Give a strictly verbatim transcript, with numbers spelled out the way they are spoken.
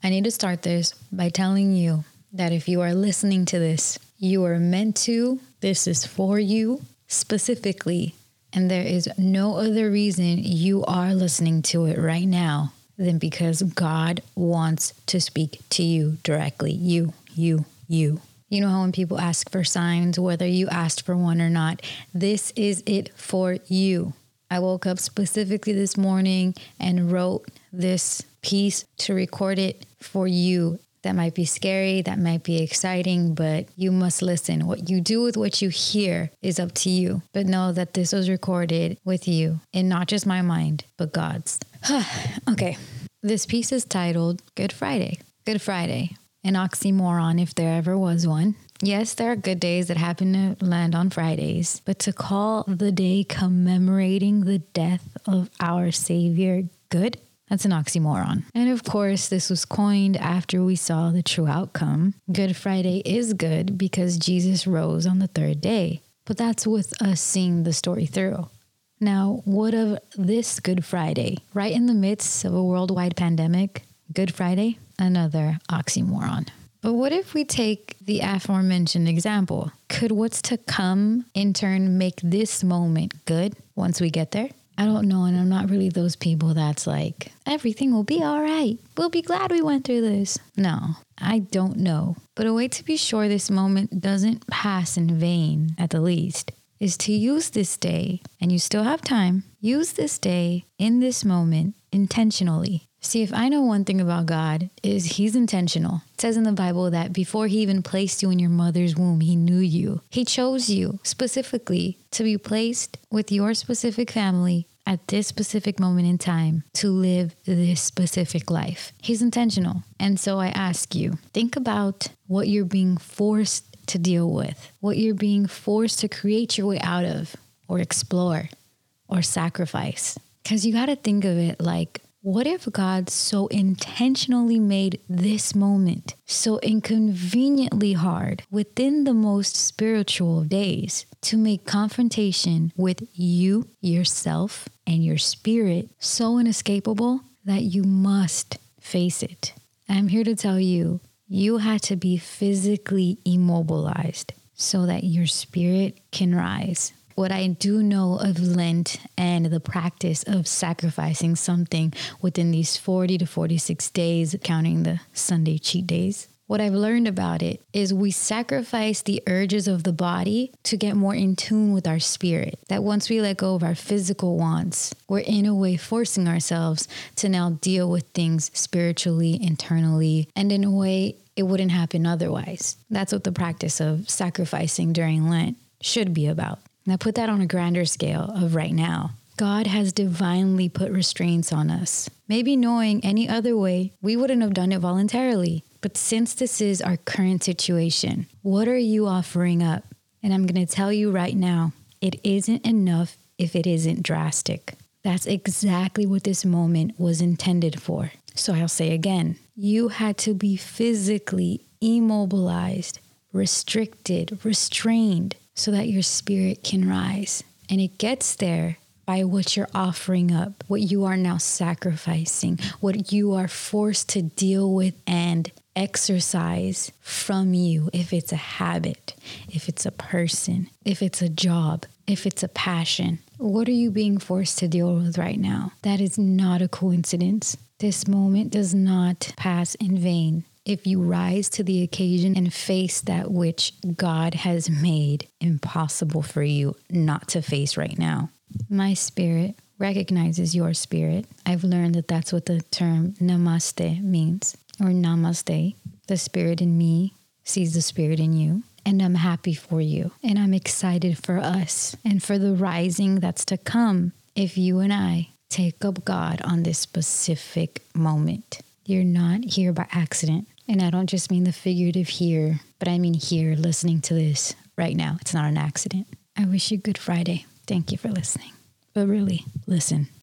I need to start this by telling you that if you are listening to this, you are meant to, this is for you specifically, and there is no other reason you are listening to it right now than because God wants to speak to you directly. You, you, you. You know how when people ask for signs, whether you asked for one or not, this is it for you. I woke up specifically this morning and wrote this piece to record it for you. That might be scary, that might be exciting, but you must listen. What you do with what you hear is up to you. But know that this was recorded with you, and not just my mind, but God's. Okay, this piece is titled Good Friday. Good Friday, an oxymoron if there ever was one. Yes, there are good days that happen to land on Fridays, but to call the day commemorating the death of our Savior good, that's an oxymoron. And of course, this was coined after we saw the true outcome. Good Friday is good because Jesus rose on the third day, but that's with us seeing the story through. Now, what of this Good Friday? Right in the midst of a worldwide pandemic, Good Friday, another oxymoron. But what if we take the aforementioned example? Could what's to come in turn make this moment good once we get there? I don't know, and I'm not really those people that's like, everything will be all right. We'll be glad we went through this. No, I don't know. But a way to be sure this moment doesn't pass in vain, at the least, is to use this day, and you still have time, use this day in this moment intentionally. See, if I know one thing about God, is he's intentional. It says in the Bible that before he even placed you in your mother's womb, he knew you. He chose you specifically to be placed with your specific family at this specific moment in time to live this specific life. He's intentional. And so I ask you, think about what you're being forced to deal with, what you're being forced to create your way out of, or explore, or sacrifice. Because you got to think of it like, what if God so intentionally made this moment so inconveniently hard within the most spiritual of days to make confrontation with you, yourself, and your spirit so inescapable that you must face it? I'm here to tell you, you had to be physically immobilized so that your spirit can rise. What I do know of Lent and the practice of sacrificing something within these forty to forty-six days, counting the Sunday cheat days, what I've learned about it is we sacrifice the urges of the body to get more in tune with our spirit. That once we let go of our physical wants, we're in a way forcing ourselves to now deal with things spiritually, internally, and in a way it wouldn't happen otherwise. That's what the practice of sacrificing during Lent should be about. Now put that on a grander scale of right now. God has divinely put restraints on us. Maybe knowing any other way, we wouldn't have done it voluntarily. But since this is our current situation, what are you offering up? And I'm going to tell you right now, it isn't enough if it isn't drastic. That's exactly what this moment was intended for. So I'll say again, you had to be physically immobilized, restricted, restrained, so that your spirit can rise. And it gets there by what you're offering up, what you are now sacrificing, what you are forced to deal with and exercise from you. If it's a habit, if it's a person, if it's a job, if it's a passion, what are you being forced to deal with right now? That is not a coincidence. This moment does not pass in vain. If you rise to the occasion and face that which God has made impossible for you not to face right now. My spirit recognizes your spirit. I've learned that that's what the term namaste means, or namaste. The spirit in me sees the spirit in you, and I'm happy for you. And I'm excited for us and for the rising that's to come if you and I take up God on this specific moment. You're not here by accident. And I don't just mean the figurative here, but I mean here listening to this right now. It's not an accident. I wish you Good Friday. Thank you for listening. But really, listen.